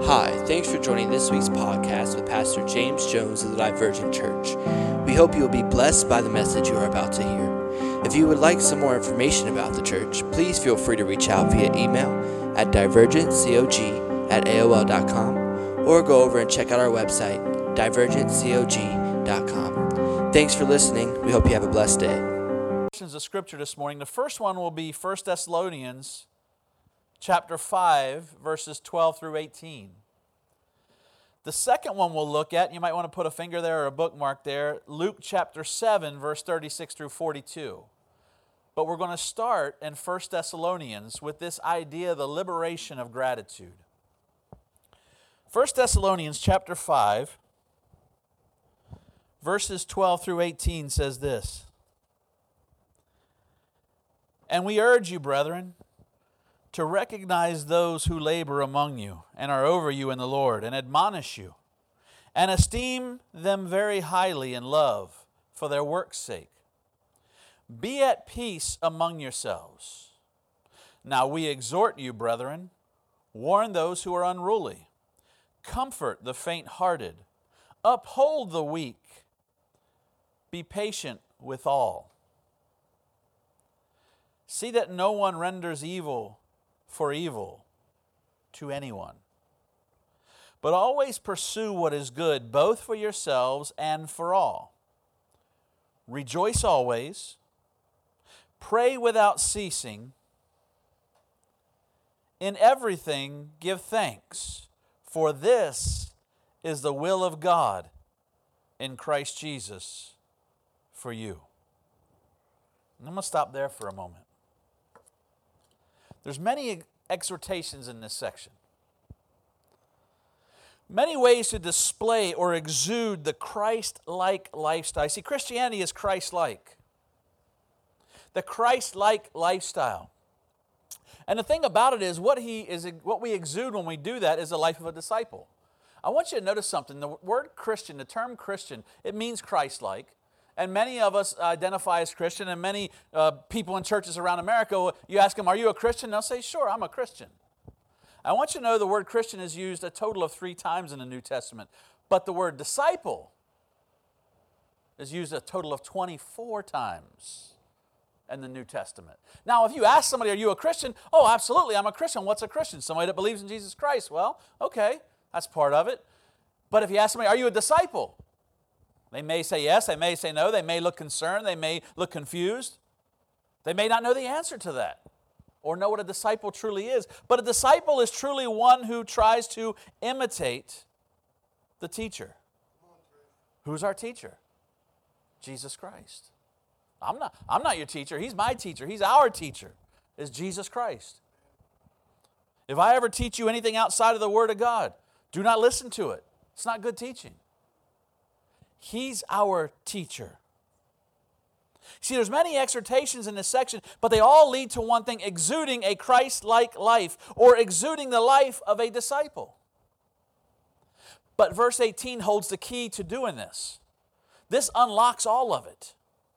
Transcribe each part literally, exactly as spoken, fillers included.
Hi, thanks for joining this week's podcast with Pastor James Jones of the Divergent Church. We hope you will be blessed by the message you are about to hear. If you would like some more information about the church, please feel free to reach out via email at divergentcog at A O L dot com or go over and check out our website, divergent cog dot com. Thanks for listening. We hope you have a blessed day. Portions of Scripture this morning. The first one will be First Thessalonians chapter five, verses twelve through eighteen. The second one we'll look at, you might want to put a finger there or a bookmark there, Luke chapter seven, verse thirty-six through forty-two. But we're going to start in First Thessalonians with this idea of the liberation of gratitude. First Thessalonians chapter five, verses twelve through eighteen says this. And we urge you, brethren, to recognize those who labor among you and are over you in the Lord, and admonish you, and esteem them very highly in love for their work's sake. Be at peace among yourselves. Now we exhort you, brethren, warn those who are unruly, comfort the faint-hearted, uphold the weak, be patient with all. See that no one renders evil for evil to anyone, but always pursue what is good, both for yourselves and for all. Rejoice always, pray without ceasing, in everything give thanks, for this is the will of God in Christ Jesus for you. I'm going to stop there for a moment. There's many exhortations in this section. Many ways to display or exude the Christ-like lifestyle. See, Christianity is Christ-like. The Christ-like lifestyle. And the thing about it is, what he is, what we exude when we do that is the life of a disciple. I want you to notice something. The word Christian, the term Christian, it means Christ-like. And many of us identify as Christian, and many uh, people in churches around America, you ask them, are you a Christian? They'll say, sure, I'm a Christian. I want you to know the word Christian is used a total of three times in the New Testament, but the word disciple is used a total of twenty-four times in the New Testament. Now, if you ask somebody, are you a Christian? Oh, absolutely, I'm a Christian. What's a Christian? Somebody that believes in Jesus Christ. Well, okay, that's part of it. But if you ask somebody, are you a disciple? They may say yes, they may say no, they may look concerned, they may look confused. They may not know the answer to that or know what a disciple truly is. But a disciple is truly one who tries to imitate the teacher. Who's our teacher? Jesus Christ. I'm not, I'm not your teacher, He's my teacher, He's our teacher, is Jesus Christ. If I ever teach you anything outside of the Word of God, do not listen to it. It's not good teaching. He's our teacher. See, there's many exhortations in this section, but they all lead to one thing, exuding a Christ-like life, or exuding the life of a disciple. But verse eighteen holds the key to doing this. This unlocks all of it.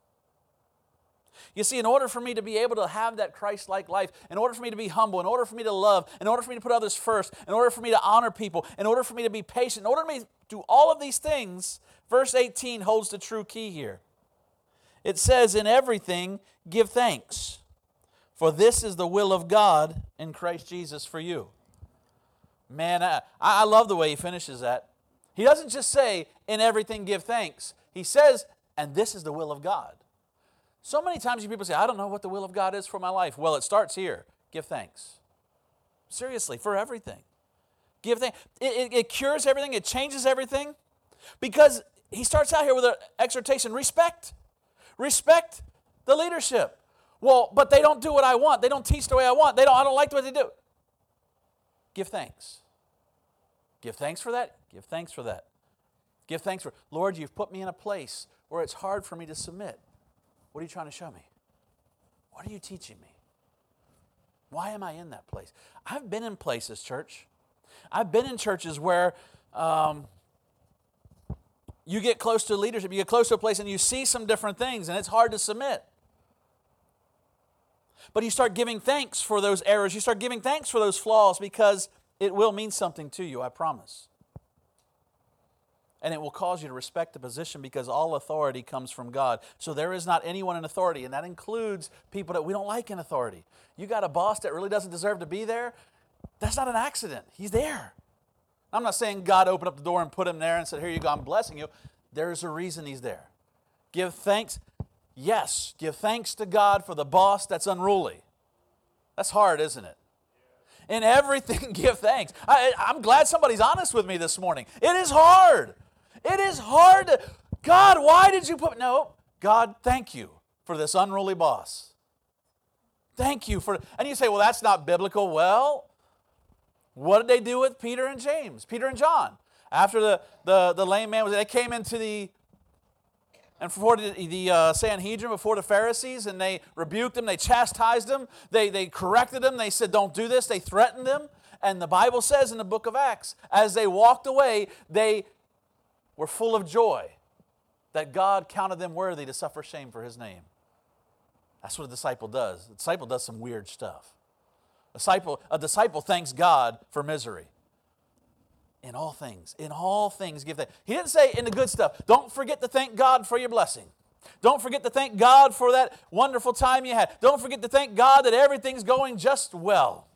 You see, in order for me to be able to have that Christ-like life, in order for me to be humble, in order for me to love, in order for me to put others first, in order for me to honor people, in order for me to be patient, in order for me to do all of these things, verse eighteen holds the true key here. It says, in everything give thanks, for this is the will of God in Christ Jesus for you. Man, I, I love the way he finishes that. He doesn't just say, in everything give thanks. He says, and this is the will of God. So many times you people say, I don't know what the will of God is for my life. Well, it starts here. Give thanks. Seriously, for everything. Give thanks. It, it, it cures everything. It changes everything. Because he starts out here with an exhortation, respect. Respect the leadership. Well, but they don't do what I want. They don't teach the way I want. They don't, I don't like what they do. Give thanks. Give thanks for that. Give thanks for that. Give thanks for, Lord, you've put me in a place where it's hard for me to submit. What are you trying to show me? What are you teaching me? Why am I in that place? I've been in places, church. I've been in churches where um, you get close to leadership, you get close to a place and you see some different things and it's hard to submit. But you start giving thanks for those errors. You start giving thanks for those flaws because It will mean something to you, I promise. And it will cause you to respect the position because all authority comes from God. So there is not anyone in authority, and that includes people that we don't like in authority. You got a boss that really doesn't deserve to be there, that's not an accident. He's there. I'm not saying God opened up the door and put him there and said, here you go, I'm blessing you. There's a reason he's there. Give thanks. Yes, give thanks to God for the boss that's unruly. That's hard, isn't it? In everything, give thanks. I, I'm glad somebody's honest with me this morning. It is hard. It is hard. To, God, why did you put... No, God, thank you for this unruly boss. Thank you for... And you say, well, that's not biblical. Well, what did they do with Peter and James, Peter and John? After the, the, the lame man was... They came into the... And before the, the uh, Sanhedrin, before the Pharisees, and they rebuked them, they chastised them, they, they corrected them, they said, don't do this, they threatened them. And the Bible says in the book of Acts, as they walked away, they were full of joy that God counted them worthy to suffer shame for His name. That's what a disciple does. A disciple does some weird stuff. A disciple, a disciple thanks God for misery. In all things, in all things give thanks. He didn't say in the good stuff. Don't forget to thank God for your blessing. Don't forget to thank God for that wonderful time you had. Don't forget to thank God that everything's going just well.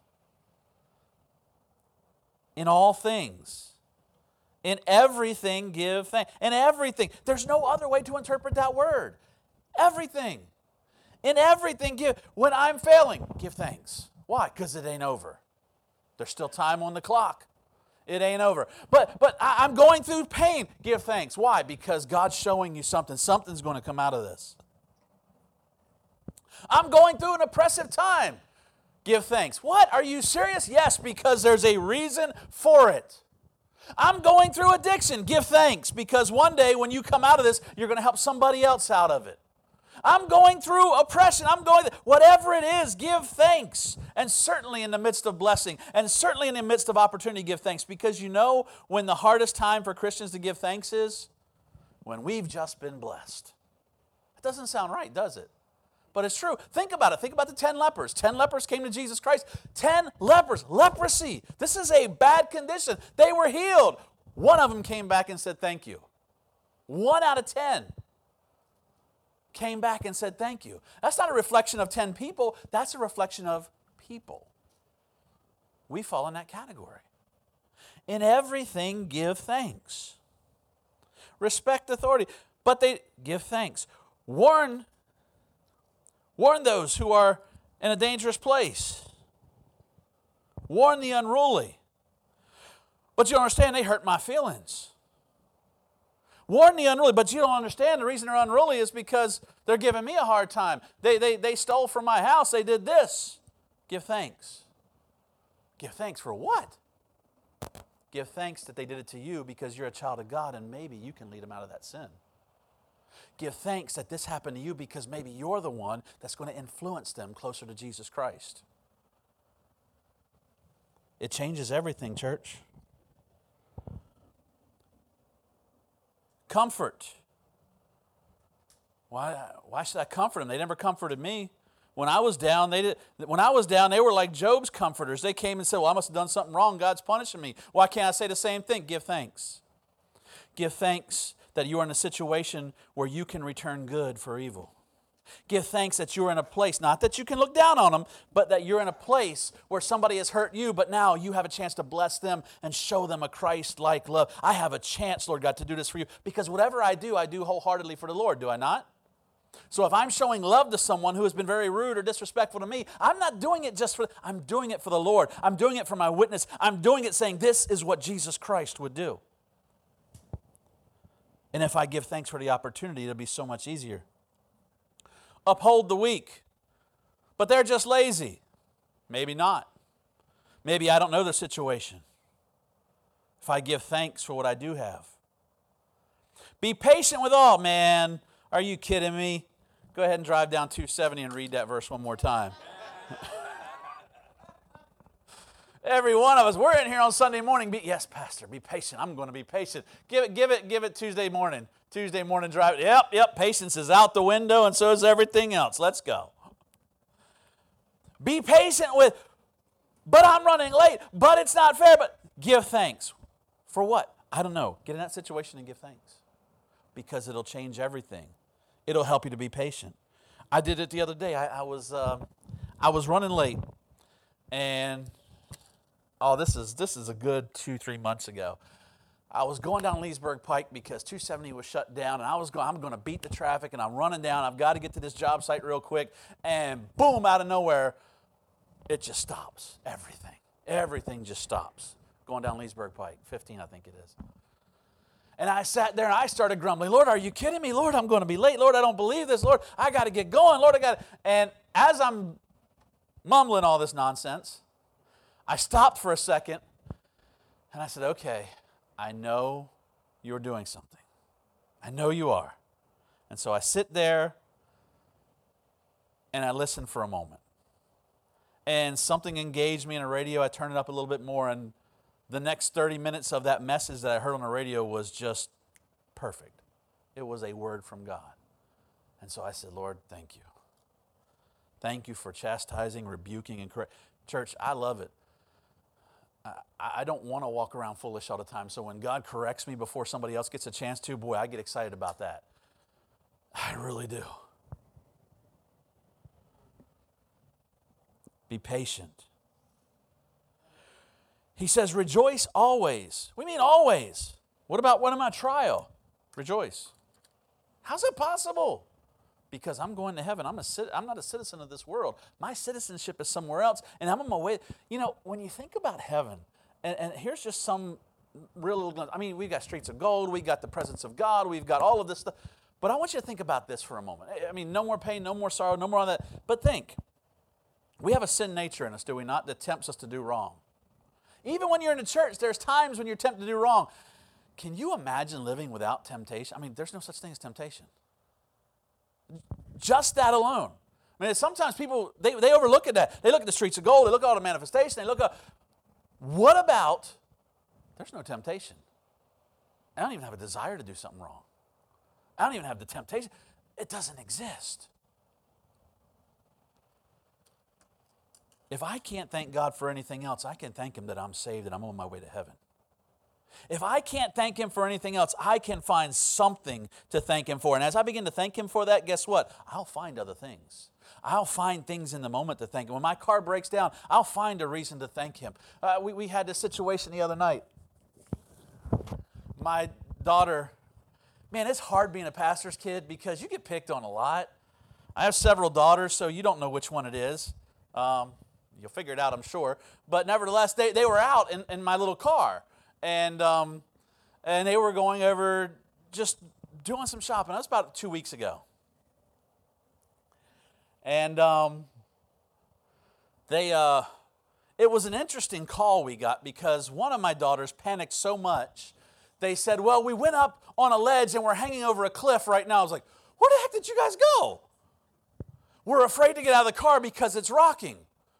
In all things. In everything give thanks. In everything. There's no other way to interpret that word. Everything. In everything give. When I'm failing, give thanks. Why? Because it ain't over. There's still time on the clock. It ain't over. But but I, I'm going through pain. Give thanks. Why? Because God's showing you something. Something's going to come out of this. I'm going through an oppressive time. Give thanks. What? Are you serious? Yes, because there's a reason for it. I'm going through addiction. Give thanks, because one day when you come out of this, you're going to help somebody else out of it. I'm going through oppression. I'm going, whatever it is, give thanks. And certainly in the midst of blessing, and certainly in the midst of opportunity, give thanks. Because you know when the hardest time for Christians to give thanks is? When we've just been blessed. It doesn't sound right, does it? But it's true. Think about it. Think about the ten lepers. Ten lepers came to Jesus Christ. Ten lepers. Leprosy. This is a bad condition. They were healed. One of them came back and said thank you. One out of ten. Came back and said thank you. That's not a reflection of ten people. That's a reflection of people. We fall in that category. In everything, give thanks. Respect authority. But they give thanks. Warn, warn those who are in a dangerous place. Warn the unruly. But you don't understand, they hurt my feelings. Warn the unruly, but you don't understand the reason they're unruly is because they're giving me a hard time. They, they, they stole from my house. They did this. Give thanks. Give thanks for what? Give thanks that they did it to you because you're a child of God and maybe you can lead them out of that sin. Give thanks that this happened to you because maybe you're the one that's going to influence them closer to Jesus Christ. It changes everything, church. Comfort. Why, why should I comfort them? They never comforted me. When I was down, they did, when I was down, they were like Job's comforters. They came and said, well, I must have done something wrong. God's punishing me. Why can't I say the same thing? Give thanks. Give thanks that you are in a situation where you can return good for evil. Give thanks that you're in a place, not that you can look down on them, but that you're in a place where somebody has hurt you, but now you have a chance to bless them and show them a Christ-like love. I have a chance, Lord God, to do this for you, because whatever I do, I do wholeheartedly for the Lord, do I not? So if I'm showing love to someone who has been very rude or disrespectful to me, I'm not doing it just for, I'm doing it for the Lord. I'm doing it for my witness. I'm doing it saying this is what Jesus Christ would do. And if I give thanks for the opportunity, it'll be so much easier. Uphold the weak, but they're just lazy. Maybe not. Maybe I don't know their situation. If I give thanks for what I do have. Be patient with all. Man, are you kidding me? Go ahead and drive down two seventy and read that verse one more time. Every one of us, we're in here on Sunday morning. Be, yes, Pastor, be patient. I'm going to be patient. Give it, give it, give it Tuesday morning. Tuesday morning drive. Yep, yep, patience is out the window and so is everything else. Let's go. Be patient with but I'm running late, but it's not fair, but give thanks. For what? I don't know. Get in that situation and give thanks because it'll change everything. It'll help you to be patient. I did it the other day. I, I was uh, I was running late, and oh, this is this is a good two three months ago. I was going down Leesburg Pike because two seventy was shut down, and I was going. I'm going to beat the traffic, and I'm running down. I've got to get to this job site real quick, and boom, out of nowhere, it just stops. Everything, everything just stops. Going down Leesburg Pike, fifteen, I think it is. And I sat there and I started grumbling, Lord, are you kidding me? Lord, I'm going to be late. Lord, I don't believe this. Lord, I got to get going. Lord, I got to. And as I'm mumbling all this nonsense, I stopped for a second and I said, okay, I know you're doing something. I know you are. And so I sit there and I listen for a moment. And something engaged me in a radio. I turned it up a little bit more, and the next thirty minutes of that message that I heard on the radio was just perfect. It was a word from God. And so I said, Lord, thank you. Thank you for chastising, rebuking, and correcting. Church, I love it. I, I don't want to walk around foolish all the time. So when God corrects me before somebody else gets a chance to, boy, I get excited about that. I really do. Be patient. He says, rejoice always. We mean always. What about when I'm on trial? Rejoice. How's it possible? Because I'm going to heaven. I'm, a, I'm not a citizen of this world. My citizenship is somewhere else, and I'm on my way. You know, when you think about heaven, and, and here's just some real little, I mean, we've got streets of gold, we've got the presence of God, we've got all of this stuff. But I want you to think about this for a moment. I mean, no more pain, no more sorrow, no more of that. But think, we have a sin nature in us, do we not, that tempts us to do wrong. Even when you're in the church, there's times when you're tempted to do wrong. Can you imagine living without temptation? I mean, there's no such thing as temptation. Just that alone. I mean, sometimes people, they, they overlook at that. They look at the streets of gold, they look at all the manifestation, they look at, what about, there's no temptation. I don't even have a desire to do something wrong. I don't even have the temptation. It doesn't exist. If I can't thank God for anything else, I can thank Him that I'm saved and I'm on my way to heaven. If I can't thank Him for anything else, I can find something to thank Him for. And as I begin to thank Him for that, guess what? I'll find other things. I'll find things in the moment to thank Him. When my car breaks down, I'll find a reason to thank Him. Uh, we, we had this situation the other night. My daughter, man, it's hard being a pastor's kid because you get picked on a lot. I have several daughters, so you don't know which one it is. Um, You'll figure it out, I'm sure. But nevertheless, they, they were out in, in my little car. And um, and they were going over just doing some shopping. That was about two weeks ago. And um, they uh, it was an interesting call we got because one of my daughters panicked so much. They said, well, we went up on a ledge and we're hanging over a cliff right now. I was like, where the heck did you guys go? We're afraid to get out of the car because it's rocking.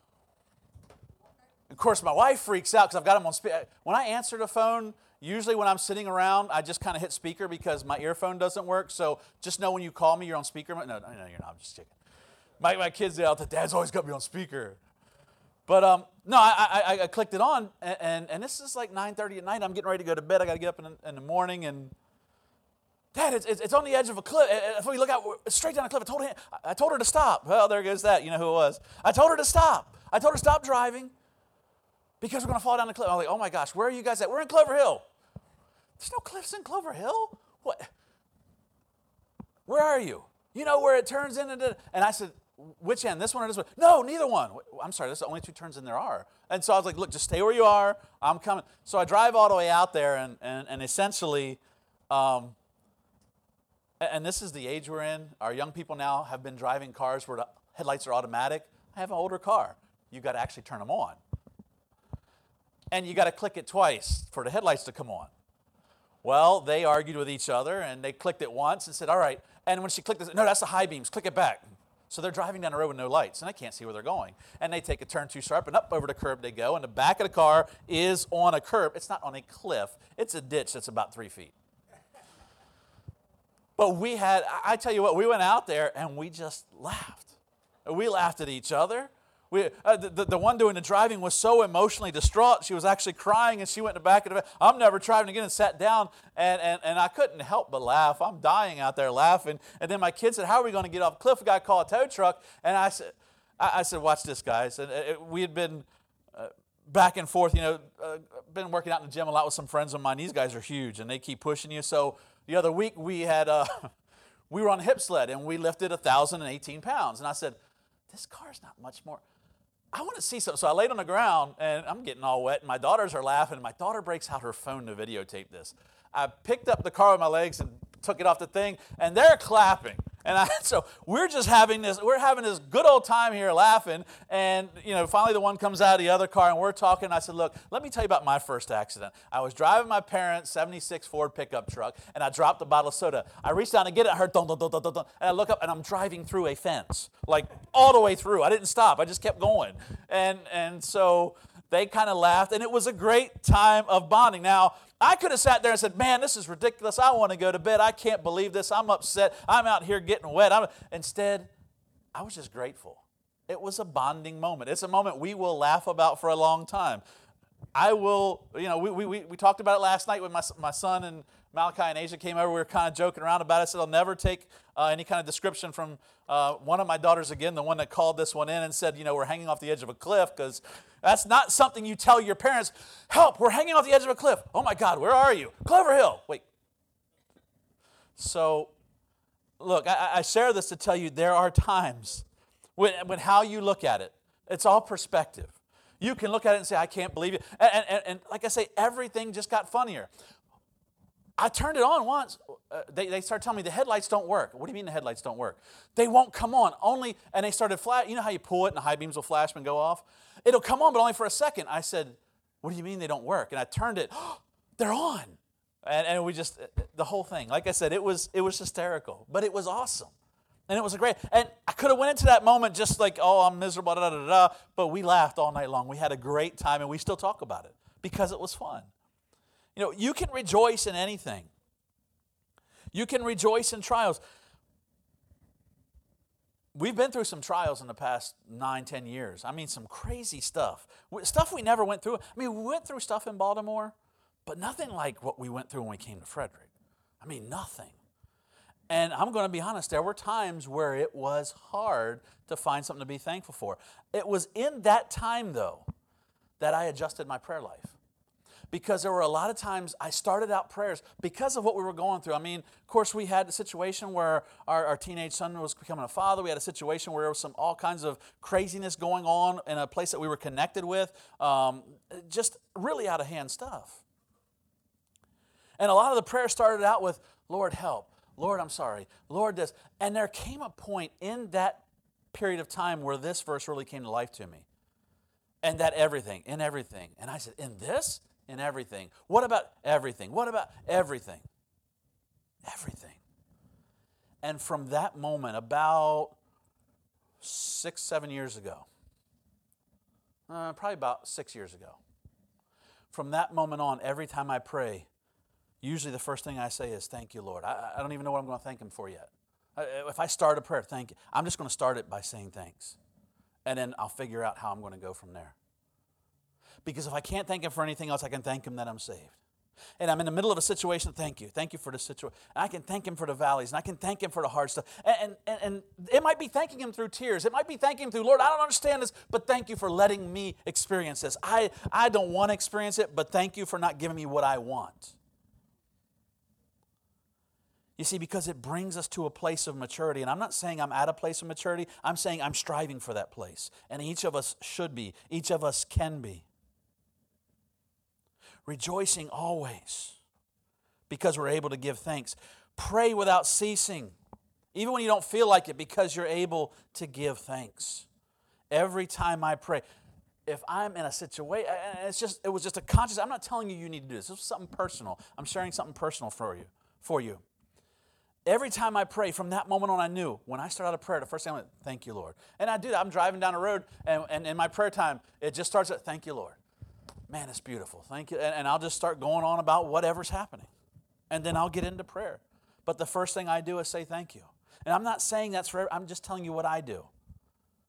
Of course, my wife freaks out because I've got them on speaker. When I answer the phone, usually when I'm sitting around, I just kind of hit speaker because my earphone doesn't work. So just know when you call me, you're on speaker. No, no, no, you're not. I'm just kidding. My, my kids out there, Dad's always got me on speaker. But um, no, I, I, I clicked it on, and, and, and this is like nine thirty at night. I'm getting ready to go to bed. I got to get up in, in the morning, and Dad, it's, it's on the edge of a cliff. If we look out, it's straight down a cliff. I told, him, I told her to stop. Well, there goes that. You know who it was. I told her to stop. I told her to stop driving. Because we're going to fall down the cliff. I'm like, oh my gosh, where are you guys at? We're in Clover Hill. There's no cliffs in Clover Hill? What? Where are you? You know where it turns into, and I said, which end, this one or this one? No, neither one. I'm sorry, that's the only two turns in there are. And so I was like, look, just stay where you are. I'm coming. So I drive all the way out there, and, and, and essentially, um, and this is the age we're in. Our young people now have been driving cars where the headlights are automatic. I have an older car. You've got to actually turn them on. And you got to click it twice for the headlights to come on. Well, they argued with each other, and they clicked it once and said, all right. And when she clicked it, no, that's the high beams. Click it back. So they're driving down the road with no lights, and they can't see where they're going. And they take a turn too sharp, and up over the curb they go, and the back of the car is on a curb. It's not on a cliff. It's a ditch that's about three feet. But we had, I tell you what, we went out there, and we just laughed. We laughed at each other. we, uh, the, the one doing the driving was so emotionally distraught, she was actually crying, and she went in the back of the van. I'm never driving again, and sat down, and, and, and I couldn't help but laugh. I'm dying out there laughing. And then my kid said, how are we going to get off the cliff? We got to call a tow truck. And I said, I, I said, watch this, guys. And it, we had been uh, back and forth, you know, uh, been working out in the gym a lot with some friends of mine. These guys are huge, and they keep pushing you. So the other week, we had, uh, we were on a hip sled, and we lifted one thousand eighteen pounds. And I said, this car's not much more. I want to see something. So I laid on the ground, and I'm getting all wet, and my daughters are laughing. My daughter breaks out her phone to videotape this. I picked up the car with my legs and took it off the thing, and they're clapping. And I, so we're just having this, we're having this good old time here laughing. And, you know, finally the one comes out of the other car, and we're talking. And I said, look, let me tell you about my first accident. I was driving my parents' seventy-six Ford pickup truck, and I dropped a bottle of soda. I reached down to get it. I heard dun, dun, dun, dun, dun, dun, and I look up, and I'm driving through a fence, like all the way through. I didn't stop. I just kept going. And, and so they kind of laughed, and it was a great time of bonding. Now, I could have sat there and said, man, this is ridiculous. I want to go to bed. I can't believe this. I'm upset. I'm out here getting wet. I'm... Instead, I was just grateful. It was a bonding moment. It's a moment we will laugh about for a long time. I will, you know, we, we, we talked about it last night when my, my son and Malachi and Asia came over. We were kind of joking around about it. I said, I'll never take uh, any kind of description from uh, one of my daughters again, the one that called this one in and said, you know, we're hanging off the edge of a cliff, because that's not something you tell your parents. Help, we're hanging off the edge of a cliff. Oh my God, where are you? Clover Hill. Wait. So, look, I, I share this to tell you there are times when, when how you look at it, it's all perspective. You can look at it and say, I can't believe it. And, and, and like I say, everything just got funnier. I turned it on once. Uh, they, they started telling me the headlights don't work. What do you mean the headlights don't work? They won't come on. Only, and they started flash. You know how you pull it and the high beams will flash and go off? It'll come on, but only for a second. I said, what do you mean they don't work? And I turned it. Oh, they're on. And, and we just, the whole thing. Like I said, it was it was hysterical, but it was awesome. And it was a great, and I could have went into that moment just like, oh, I'm miserable, da, da, da, da, but we laughed all night long. We had a great time, and we still talk about it because it was fun. You know, you can rejoice in anything. You can rejoice in trials. We've been through some trials in the past nine, ten years. I mean, some crazy stuff. Stuff we never went through. I mean, we went through stuff in Baltimore, but nothing like what we went through when we came to Frederick. I mean, nothing. And I'm going to be honest, there were times where it was hard to find something to be thankful for. It was in that time, though, that I adjusted my prayer life. Because there were a lot of times I started out prayers because of what we were going through. I mean, of course, we had a situation where our, our teenage son was becoming a father. We had a situation where there was some all kinds of craziness going on in a place that we were connected with. Um, just really out of hand stuff. And a lot of the prayers started out with, Lord, help. Lord, I'm sorry. Lord, this. And there came a point in that period of time where this verse really came to life to me. And that everything, in everything. And I said, in this? In everything. What about everything? What about everything? Everything. And from that moment, about six, seven years ago, uh, probably about six years ago, from that moment on, every time I pray, usually the first thing I say is, thank you, Lord. I, I don't even know what I'm going to thank Him for yet. If I start a prayer, thank you. I'm just going to start it by saying thanks. And then I'll figure out how I'm going to go from there. Because if I can't thank Him for anything else, I can thank Him that I'm saved. And I'm in the middle of a situation, thank you. Thank you for this situation. And I can thank Him for the valleys, and I can thank Him for the hard stuff. And, and, and it might be thanking Him through tears. It might be thanking Him through, Lord, I don't understand this, but thank you for letting me experience this. I, I don't want to experience it, but thank you for not giving me what I want. You see, because it brings us to a place of maturity. And I'm not saying I'm at a place of maturity. I'm saying I'm striving for that place. And each of us should be. Each of us can be. Rejoicing always because we're able to give thanks. Pray without ceasing, even when you don't feel like it, because you're able to give thanks. Every time I pray, if I'm in a situation, it's just it was just a conscious. I'm not telling you you need to do this. This is something personal. I'm sharing something personal for you. For you. Every time I pray, from that moment on, I knew when I start out a prayer, the first thing I went, thank you, Lord. And I do that. I'm driving down the road, and, and in my prayer time, it just starts at, thank you, Lord. Man, it's beautiful. Thank you. And, and I'll just start going on about whatever's happening. And then I'll get into prayer. But the first thing I do is say thank you. And I'm not saying that's for, I'm just telling you what I do.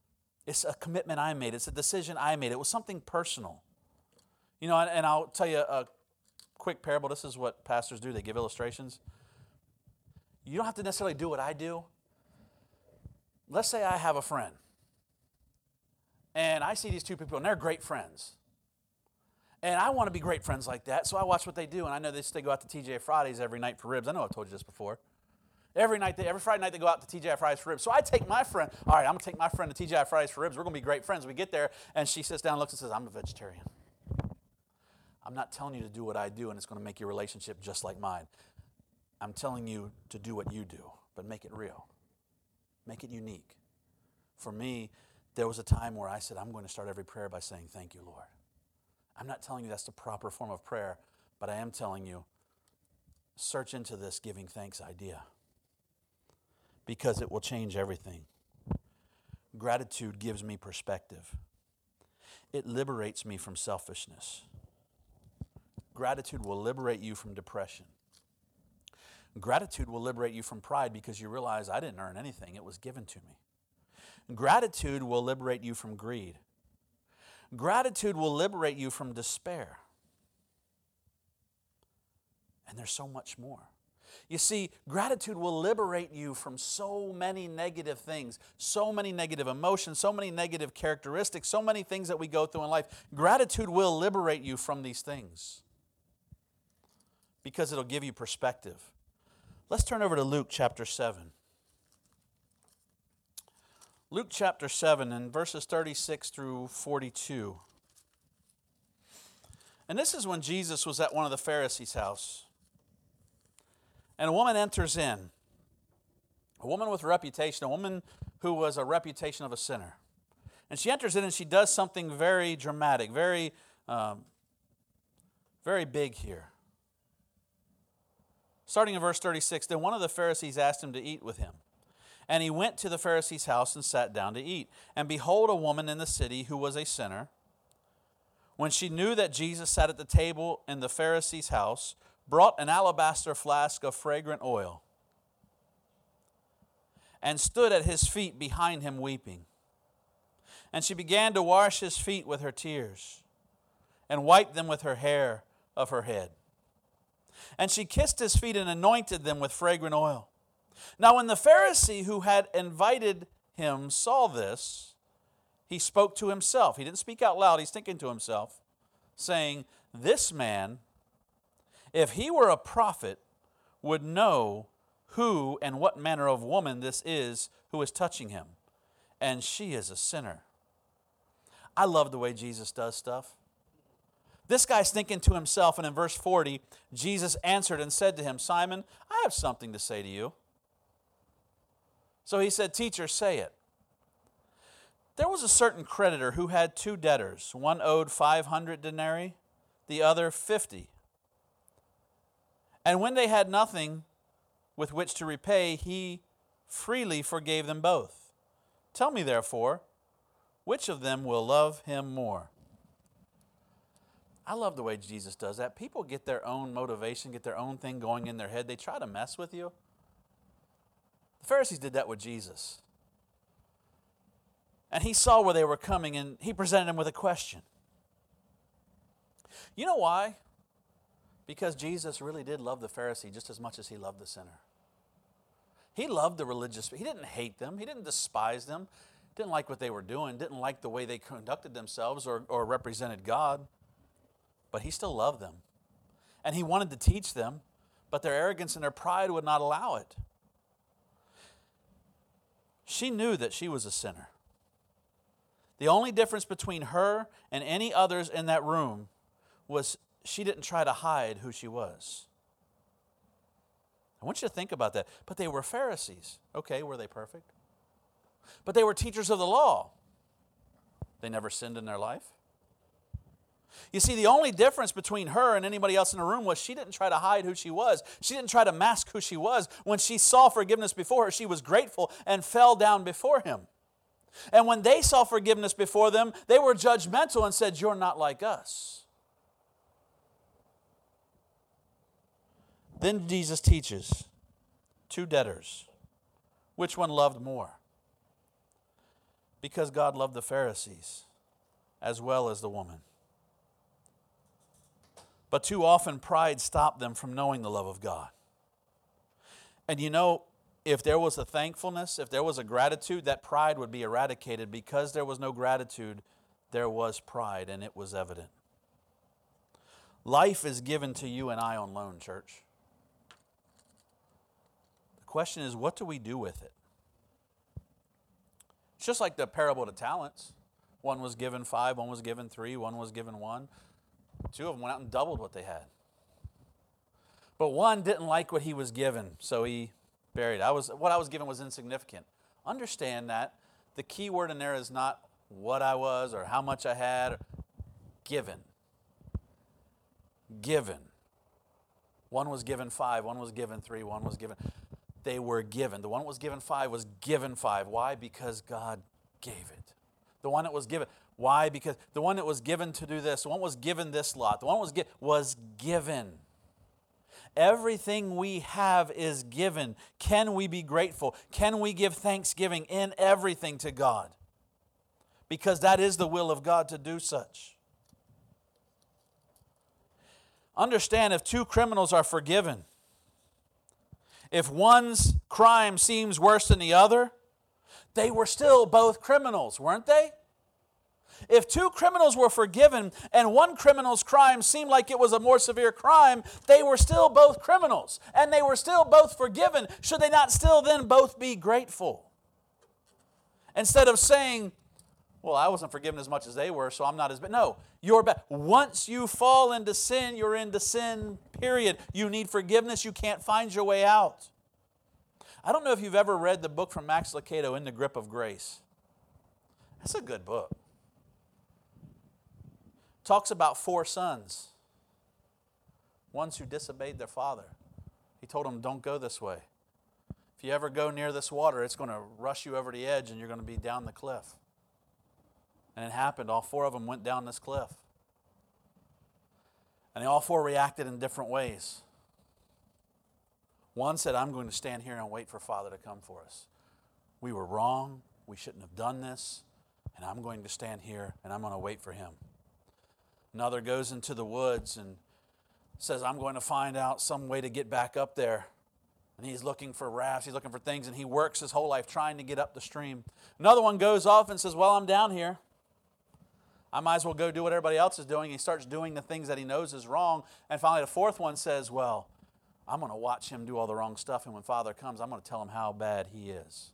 It's a commitment I made. It's a decision I made. It was something personal. You know, and, and I'll tell you a quick parable. This is what pastors do. They give illustrations. You don't have to necessarily do what I do. Let's say I have a friend. And I see these two people, and they're great friends. And I want to be great friends like that, so I watch what they do. And I know this, they go out to T G I Fridays every night for ribs. I know I've told you this before. Every night, they, every Friday night, they go out to T G I Fridays for ribs. So I take my friend. All right, I'm going to take my friend to T G I Fridays for ribs. We're going to be great friends. We get there, and she sits down, looks, and says, I'm a vegetarian. I'm not telling you to do what I do, and it's going to make your relationship just like mine. I'm telling you to do what you do, but make it real. Make it unique. For me, there was a time where I said, I'm going to start every prayer by saying, thank you, Lord. I'm not telling you that's the proper form of prayer, but I am telling you, search into this giving thanks idea because it will change everything. Gratitude gives me perspective. It liberates me from selfishness. Gratitude will liberate you from depression. Gratitude will liberate you from pride because you realize I didn't earn anything. It was given to me. Gratitude will liberate you from greed. Gratitude will liberate you from despair. And there's so much more. You see, gratitude will liberate you from so many negative things, so many negative emotions, so many negative characteristics, so many things that we go through in life. Gratitude will liberate you from these things because it'll give you perspective. Let's turn over to Luke chapter seven. Luke chapter seven and verses thirty-six through forty-two. And this is when Jesus was at one of the Pharisees' house. And a woman enters in. A woman with a reputation, a woman who was a reputation of a sinner. And she enters in and she does something very dramatic, very, um, very big here. Starting in verse thirty-six, then one of the Pharisees asked him to eat with him. And he went to the Pharisee's house and sat down to eat. And behold, a woman in the city who was a sinner, when she knew that Jesus sat at the table in the Pharisee's house, brought an alabaster flask of fragrant oil and stood at his feet behind him weeping. And she began to wash his feet with her tears and wiped them with her hair of her head. And she kissed his feet and anointed them with fragrant oil. Now when the Pharisee who had invited him saw this, he spoke to himself. He didn't speak out loud. He's thinking to himself, saying, this man, if he were a prophet, would know who and what manner of woman this is who is touching him. And she is a sinner. I love the way Jesus does stuff. This guy's thinking to himself, and in verse forty, Jesus answered and said to him, Simon, I have something to say to you. So he said, Teacher, say it. There was a certain creditor who had two debtors. One owed five hundred denarii, the other fifty. And when they had nothing with which to repay, he freely forgave them both. Tell me, therefore, which of them will love him more? I love the way Jesus does that. People get their own motivation, get their own thing going in their head. They try to mess with you. The Pharisees did that with Jesus. And he saw where they were coming, and he presented them with a question. You know why? Because Jesus really did love the Pharisee just as much as he loved the sinner. He loved the religious. He didn't hate them. He didn't despise them. Didn't like what they were doing. Didn't like the way they conducted themselves or, or represented God. But he still loved them. And he wanted to teach them, but their arrogance and their pride would not allow it. She knew that she was a sinner. The only difference between her and any others in that room was she didn't try to hide who she was. I want you to think about that. But they were Pharisees. Okay, were they perfect? But they were teachers of the law. They never sinned in their life. You see, the only difference between her and anybody else in the room was she didn't try to hide who she was. She didn't try to mask who she was. When she saw forgiveness before her, she was grateful and fell down before him. And when they saw forgiveness before them, they were judgmental and said, you're not like us. Then Jesus teaches two debtors. Which one loved more? because God loved the Pharisees as well as the woman. But too often pride stopped them from knowing the love of God. And you know, if there was a thankfulness, if there was a gratitude, that pride would be eradicated. Because there was no gratitude, there was pride, and it was evident. Life is given to you and I on loan, church. The question is, what do we do with it? It's just like the parable of the talents. One was given five, one was given three, one was given one. Two of them went out and doubled what they had. But one didn't like what he was given, so he buried. I was what I was given was insignificant. Understand that the key word in there is not what I was or how much I had. Given. Given. One was given five, one was given three, one was given. They were given. The one that was given five was given five. Why? Because God gave it. The one that was given. Why? Because the one that was given to do this, the one that was given this lot, the one that was, gi- was given. Everything we have is given. Can we be grateful? Can we give thanksgiving in everything to God? Because that is the will of God to do such. Understand, if two criminals are forgiven, if one's crime seems worse than the other, they were still both criminals, weren't they? If two criminals were forgiven and one criminal's crime seemed like it was a more severe crime, they were still both criminals and they were still both forgiven. Should they not still then both be grateful? Instead of saying, well, I wasn't forgiven as much as they were, so I'm not as bad. No, you're bad. Once you fall into sin, you're into sin, period. You need forgiveness. You can't find your way out. I don't know if you've ever read the book from Max Lucado, In the Grip of Grace. That's a good book. Talks about four sons, ones who disobeyed their father. He told them, don't go this way. If you ever go near this water, it's going to rush you over the edge and you're going to be down the cliff. And it happened. All four of them went down this cliff. And they all four reacted in different ways. One said, I'm going to stand here and wait for Father to come for us. We were wrong. We shouldn't have done this. And I'm going to stand here and I'm going to wait for him. Another goes into the woods and says, I'm going to find out some way to get back up there. And he's looking for rafts, he's looking for things, and he works his whole life trying to get up the stream. Another one goes off and says, well, I'm down here. I might as well go do what everybody else is doing. He starts doing the things that he knows is wrong. And finally, the fourth one says, well, I'm going to watch him do all the wrong stuff, and when Father comes, I'm going to tell him how bad he is.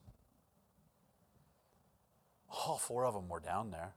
All four of them were down there.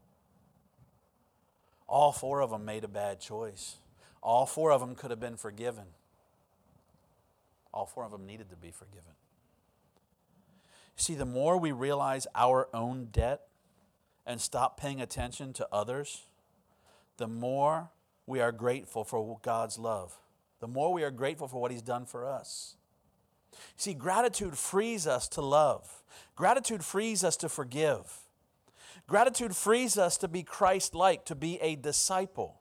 All four of them made a bad choice. All four of them could have been forgiven. All four of them needed to be forgiven. See, the more we realize our own debt and stop paying attention to others, the more we are grateful for God's love. The more we are grateful for what He's done for us. See, gratitude frees us to love. Gratitude frees us to forgive. Gratitude frees us to be Christ-like, to be a disciple.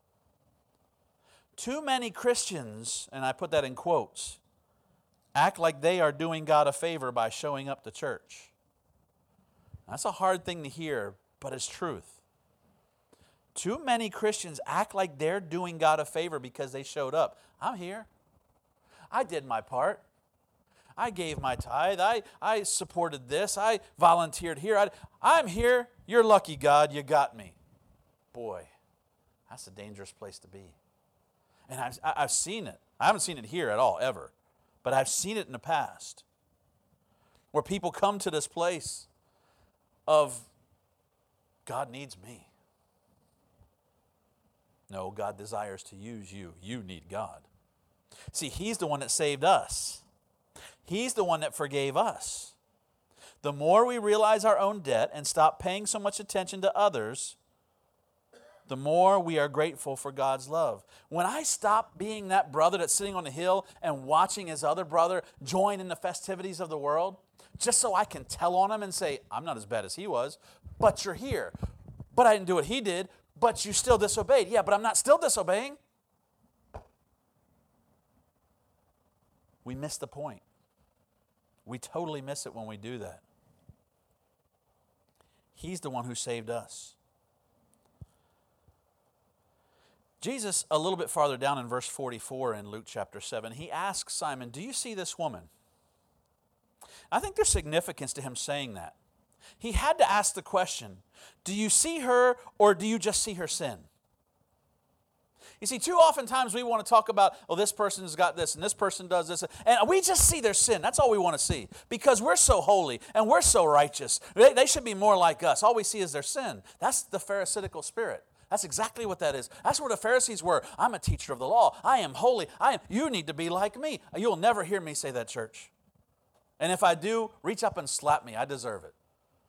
Too many Christians, and I put that in quotes, act like they are doing God a favor by showing up to church. That's a hard thing to hear, but it's truth. Too many Christians act like they're doing God a favor because they showed up. I'm here. I did my part. I gave my tithe. I, I supported this. I volunteered here. I, I'm here. You're lucky, God. You got me. Boy, that's a dangerous place to be. And I've, I've seen it. I haven't seen it here at all, ever. But I've seen it in the past. Where people come to this place of, God needs me. No, God desires to use you. You need God. See, He's the one that saved us. He's the one that forgave us. The more we realize our own debt and stop paying so much attention to others, the more we are grateful for God's love. When I stop being that brother that's sitting on the hill and watching his other brother join in the festivities of the world, just so I can tell on him and say, I'm not as bad as he was, but you're here. But I didn't do what he did, but you still disobeyed. Yeah, but I'm not still disobeying. We miss the point. We totally miss it when we do that. He's the one who saved us. Jesus, a little bit farther down in verse forty-four in Luke chapter seven, he asks Simon, do you see this woman? I think there's significance to him saying that. He had to ask the question, do you see her or do you just see her sin? You see, too often times we want to talk about, oh, this person's got this and this person does this, and we just see their sin. That's all we want to see because we're so holy and we're so righteous. They, they should be more like us. All we see is their sin. That's the Pharisaical spirit. That's exactly what that is. That's where the Pharisees were. I'm a teacher of the law. I am holy. I am. You need to be like me. You'll never hear me say that, church. And if I do, reach up and slap me. I deserve it.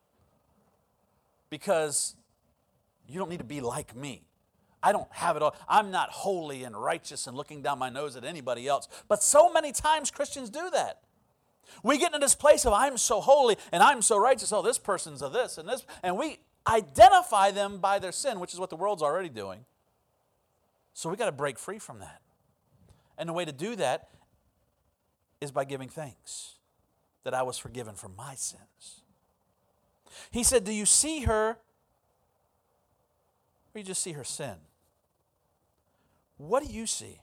Because you don't need to be like me. I don't have it all. I'm not holy and righteous and looking down my nose at anybody else. But so many times Christians do that. We get into this place of I'm so holy and I'm so righteous. Oh, this person's a this and this. And we identify them by their sin, which is what the world's already doing. So we got to break free from that. And the way to do that is by giving thanks that I was forgiven for my sins. He said, do you see her or you just see her sin? What do you see?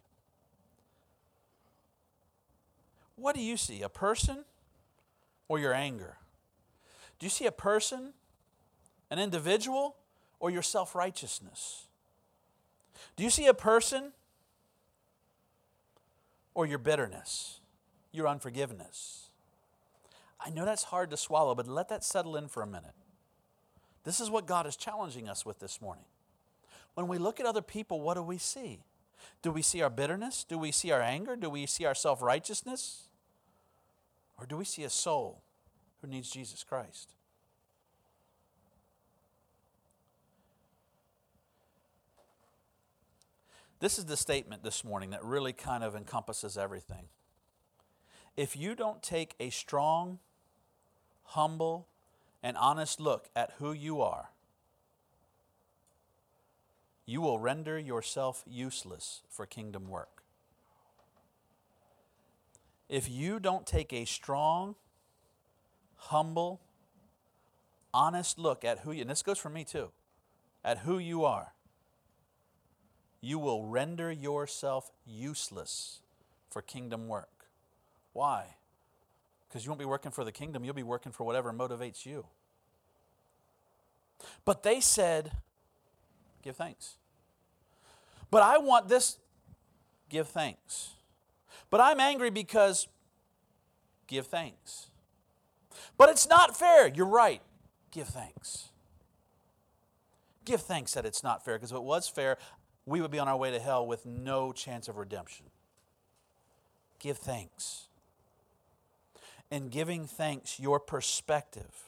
What do you see? A person or your anger? Do you see a person, an individual, or your self-righteousness? Do you see a person or your bitterness, your unforgiveness? I know that's hard to swallow, but let that settle in for a minute. This is what God is challenging us with this morning. When we look at other people, what do we see? Do we see our bitterness? Do we see our anger? Do we see our self-righteousness? Or do we see a soul who needs Jesus Christ? This is the statement this morning that really kind of encompasses everything. If you don't take a strong, humble, and honest look at who you are, you will render yourself useless for kingdom work. If you don't take a strong, humble, honest look at who you, and this goes for me too, at who you are, you will render yourself useless for kingdom work. Why? Because you won't be working for the kingdom, you'll be working for whatever motivates you. But they said, give thanks. But I want this, give thanks. But I'm angry because, give thanks. But it's not fair, you're right, give thanks. Give thanks that it's not fair, because if it was fair, we would be on our way to hell with no chance of redemption. Give thanks. In giving thanks, your perspective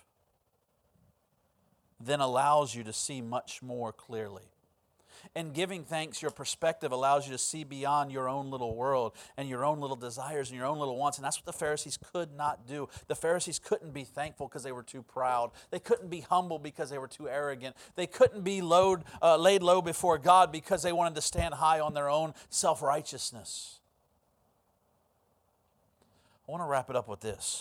then allows you to see much more clearly. In giving thanks, your perspective allows you to see beyond your own little world and your own little desires and your own little wants. And that's what the Pharisees could not do. The Pharisees couldn't be thankful because they were too proud. They couldn't be humble because they were too arrogant. They couldn't be low, uh, laid low before God because they wanted to stand high on their own self-righteousness. I want to wrap it up with this.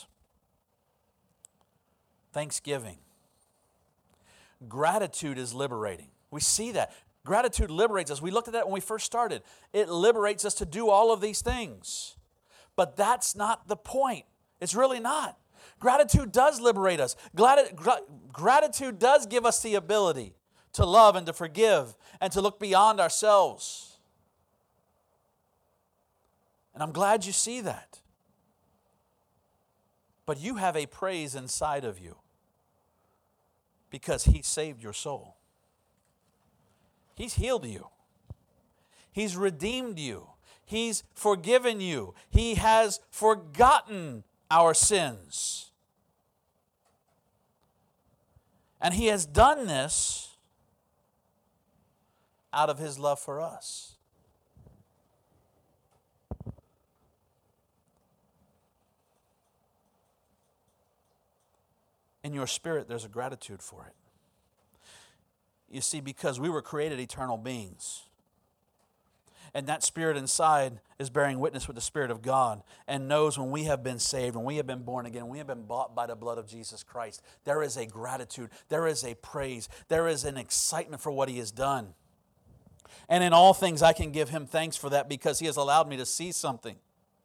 Thanksgiving. Gratitude is liberating. We see that. Gratitude liberates us. We looked at that when we first started. It liberates us to do all of these things. But that's not the point. It's really not. Gratitude does liberate us. Glad- gra- gratitude does give us the ability to love and to forgive and to look beyond ourselves. And I'm glad you see that. But you have a praise inside of you because He saved your soul. He's healed you. He's redeemed you. He's forgiven you. He has forgotten our sins. And He has done this out of His love for us. In your spirit, there's a gratitude for it. You see, because we were created eternal beings. And that spirit inside is bearing witness with the Spirit of God and knows when we have been saved, when we have been born again, we have been bought by the blood of Jesus Christ. There is a gratitude, there is a praise, there is an excitement for what He has done. And in all things I can give Him thanks for that because He has allowed me to see something.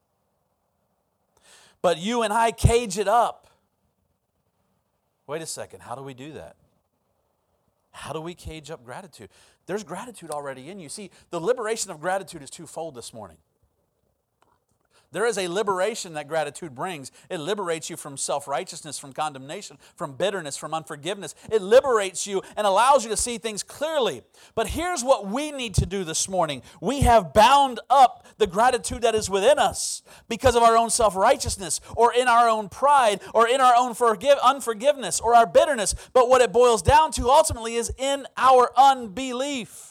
But you and I cage it up. Wait a second, how do we do that? How do we cage up gratitude? There's gratitude already in you. See, the liberation of gratitude is twofold this morning. There is a liberation that gratitude brings. It liberates you from self-righteousness, from condemnation, from bitterness, from unforgiveness. It liberates you and allows you to see things clearly. But here's what we need to do this morning. We have bound up the gratitude that is within us because of our own self-righteousness or in our own pride or in our own forgive, unforgiveness or our bitterness. But what it boils down to ultimately is in our unbelief.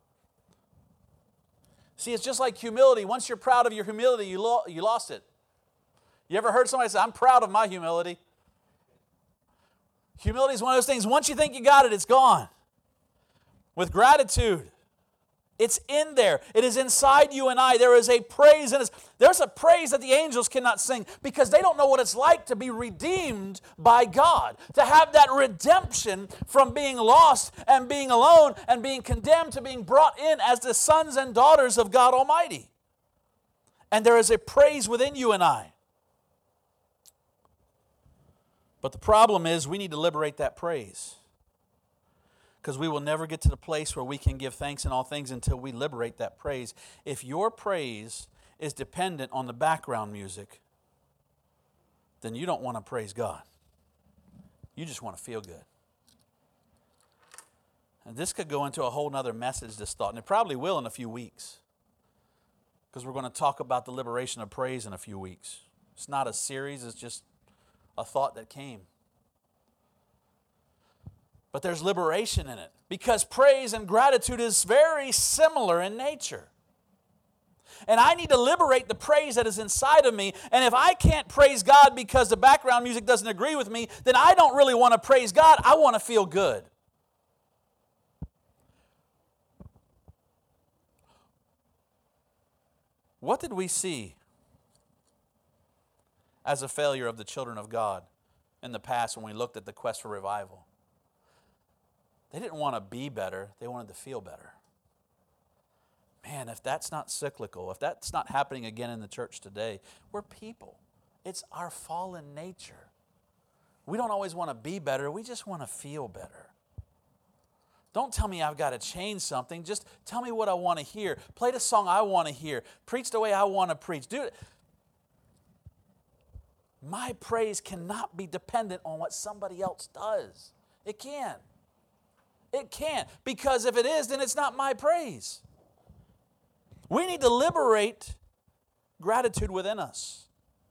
See, it's just like humility. Once you're proud of your humility, you, lo- you lost it. You ever heard somebody say, I'm proud of my humility? Humility is one of those things, once you think you got it, it's gone. With gratitude, it's in there. It is inside you and I. There is a praise in us. There's a praise that the angels cannot sing because they don't know what it's like to be redeemed by God. To have that redemption from being lost and being alone and being condemned to being brought in as the sons and daughters of God Almighty. And there is a praise within you and I. But the problem is we need to liberate that praise. Because we will never get to the place where we can give thanks in all things until we liberate that praise. If your praise is dependent on the background music, then you don't want to praise God. You just want to feel good. And this could go into a whole other message, this thought, and it probably will in a few weeks. Because we're going to talk about the liberation of praise in a few weeks. It's not a series, it's just a thought that came. But there's liberation in it because praise and gratitude is very similar in nature. And I need to liberate the praise that is inside of me. And if I can't praise God because the background music doesn't agree with me, then I don't really want to praise God. I want to feel good. What did we see as a failure of the children of God in the past when we looked at the quest for revival? They didn't want to be better, they wanted to feel better. Man, if that's not cyclical, if that's not happening again in the church today, we're people. It's our fallen nature. We don't always want to be better, we just want to feel better. Don't tell me I've got to change something, just tell me what I want to hear. Play the song I want to hear. Preach the way I want to preach. Do it. My praise cannot be dependent on what somebody else does. It can't. It can't, because if it is, then it's not my praise. We need to liberate gratitude within us.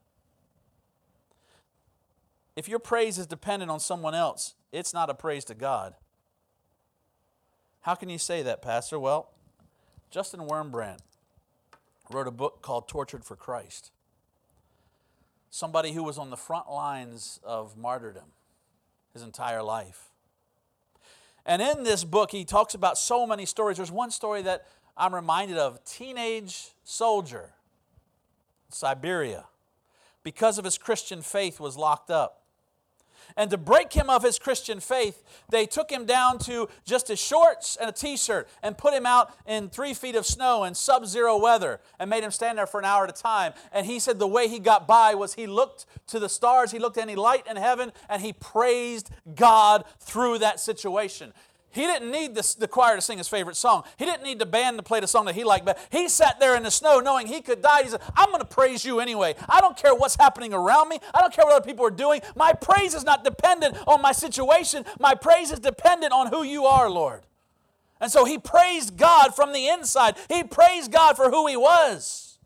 If your praise is dependent on someone else, it's not a praise to God. How can you say that, Pastor? Well, Justin Wurmbrand wrote a book called Tortured for Christ. Somebody who was on the front lines of martyrdom his entire life. And in this book, he talks about so many stories. There's one story that I'm reminded of. Teenage soldier, Siberia, because of his Christian faith, was locked up. And to break him of his Christian faith, they took him down to just his shorts and a t-shirt and put him out in three feet of snow in sub-zero weather and made him stand there for an hour at a time. And he said the way he got by was he looked to the stars, he looked at any light in heaven, and he praised God through that situation. He didn't need this, the choir to sing his favorite song. He didn't need the band to play the song that he liked. But he sat there in the snow knowing he could die. He said, I'm going to praise you anyway. I don't care what's happening around me. I don't care what other people are doing. My praise is not dependent on my situation. My praise is dependent on who you are, Lord. And so he praised God from the inside. He praised God for who he was.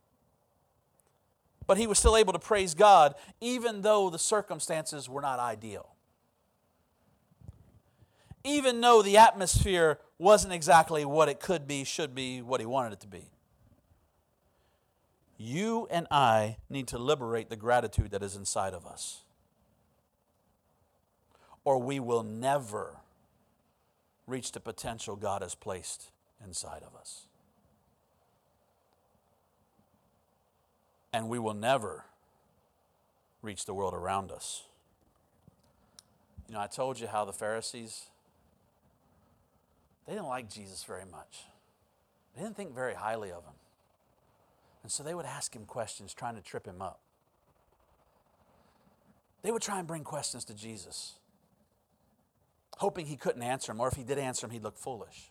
But he was still able to praise God even though the circumstances were not ideal. Even though the atmosphere wasn't exactly what it could be, should be, what he wanted it to be. You and I need to liberate the gratitude that is inside of us. Or we will never reach the potential God has placed inside of us. and we will never reach the world around us. You know, I told you how the Pharisees, they didn't like Jesus very much. They didn't think very highly of him. And so they would ask him questions trying to trip him up. They would try and bring questions to Jesus, hoping he couldn't answer them, or if he did answer them, he'd look foolish.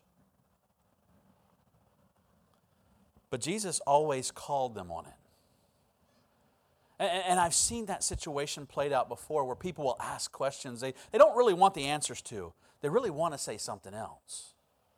But Jesus always called them on it. And, and I've seen that situation played out before where people will ask questions they, they don't really want the answers to. They really want to say something else.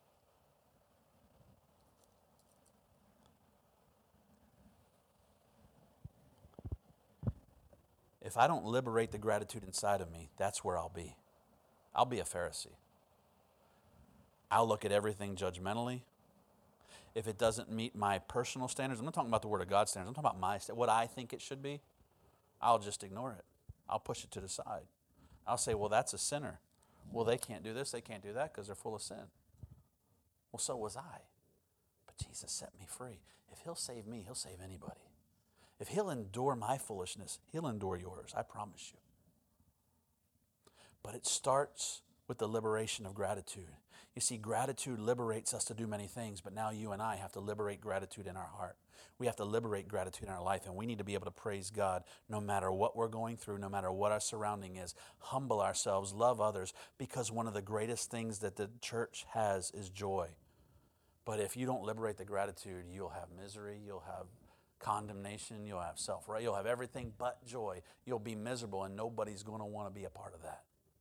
If I don't liberate the gratitude inside of me, that's where I'll be. I'll be a Pharisee. I'll look at everything judgmentally. If it doesn't meet my personal standards, I'm not talking about the Word of God standards, I'm talking about my what I think it should be, I'll just ignore it. I'll push it to the side. I'll say, well, that's a sinner. Well, they can't do this, they can't do that because they're full of sin. Well, so was I. But Jesus set me free. If he'll save me, he'll save anybody. If he'll endure my foolishness, he'll endure yours, I promise you. But it starts with the liberation of gratitude. You see, gratitude liberates us to do many things, but now you and I have to liberate gratitude in our heart. We have to liberate gratitude in our life, and we need to be able to praise God no matter what we're going through, no matter what our surrounding is. Humble ourselves, love others, because one of the greatest things that the church has is joy. But if you don't liberate the gratitude, you'll have misery, you'll have condemnation, you'll have self-right, you'll have everything but joy. You'll be miserable, and nobody's going to want to be a part of that.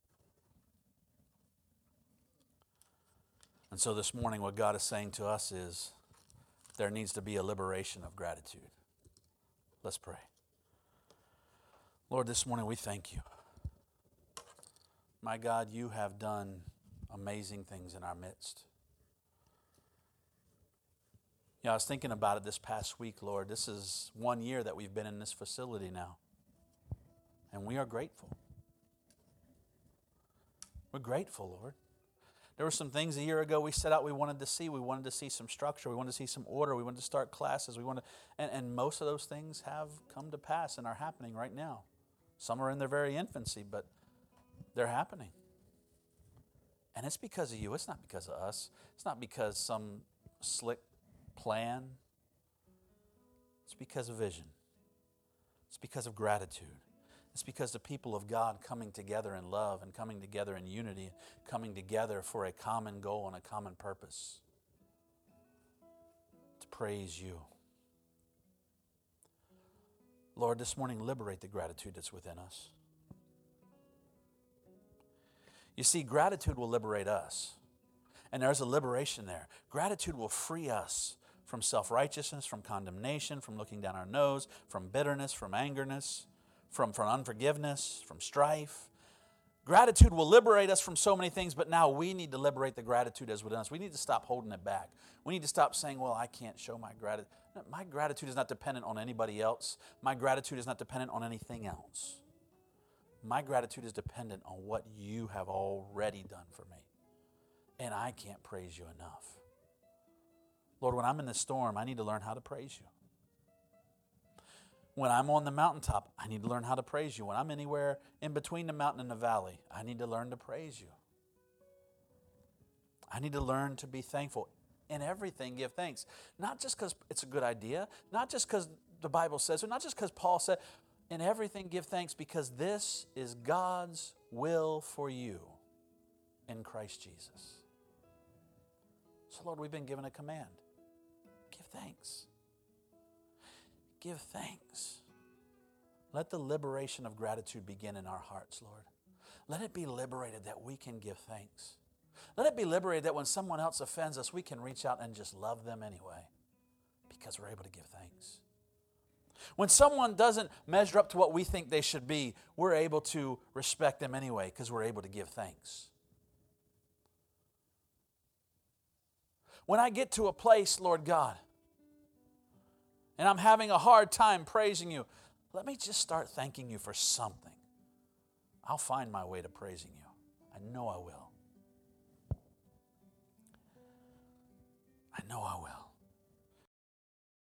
And so this morning what God is saying to us is there needs to be a liberation of gratitude. Let's pray. Lord, this morning we thank you. My God, you have done amazing things in our midst. Yeah, I was thinking about it this past week, Lord. This is one year that we've been in this facility now. And we are grateful. We're grateful, Lord. There were some things a year ago we set out we wanted to see. We wanted to see some structure. We wanted to see some order. We wanted to start classes. We wanted, and, and most of those things have come to pass and are happening right now. Some are in their very infancy, but they're happening. And it's because of you. It's not because of us. It's not because some slick plan. It's because of vision. It's because of gratitude. It's because the people of God coming together in love and coming together in unity, coming together for a common goal and a common purpose. To praise you. Lord, this morning liberate the gratitude that's within us. You see, gratitude will liberate us. And there's a liberation there. Gratitude will free us from self-righteousness, from condemnation, from looking down our nose, from bitterness, from angerness, from, from unforgiveness, from strife. Gratitude will liberate us from so many things, but now we need to liberate the gratitude as within us. We need to stop holding it back. We need to stop saying, well, I can't show my gratitude. My gratitude is not dependent on anybody else. My gratitude is not dependent on anything else. My gratitude is dependent on what you have already done for me. And I can't praise you enough. Lord, when I'm in the storm, I need to learn how to praise you. When I'm on the mountaintop, I need to learn how to praise you. When I'm anywhere in between the mountain and the valley, I need to learn to praise you. I need to learn to be thankful. In everything, give thanks. Not just because it's a good idea, not just because the Bible says it, not just because Paul said, in everything give thanks because this is God's will for you in Christ Jesus. So Lord, we've been given a command. Give thanks. Give thanks. Let the liberation of gratitude begin in our hearts, Lord. Let it be liberated that we can give thanks. Let it be liberated that when someone else offends us, we can reach out and just love them anyway because we're able to give thanks. When someone doesn't measure up to what we think they should be, we're able to respect them anyway because we're able to give thanks. When I get to a place, Lord God, and I'm having a hard time praising you, let me just start thanking you for something. I'll find my way to praising you. I know I will. I know I will.